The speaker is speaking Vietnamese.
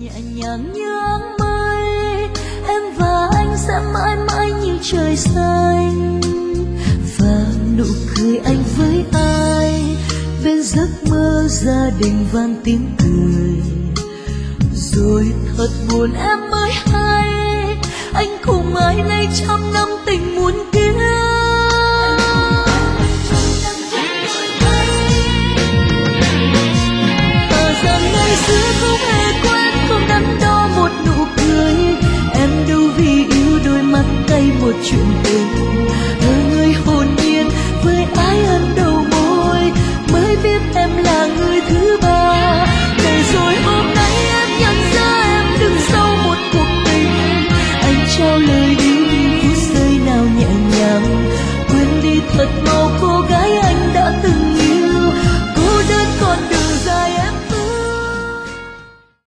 nhẹ nhàng như áng mây, em và anh sẽ mãi mãi như trời xanh. Và nụ cười anh với ai bên giấc mơ gia đình vang tiếng cười. Rồi thật buồn em mới hay, anh cùng ai nay trăm năm tình muôn kiếp. Thà rằng ngày xưa không hề quen, không đắn đo một nụ cười. Em đâu vì yêu đôi mắt tay một chuyện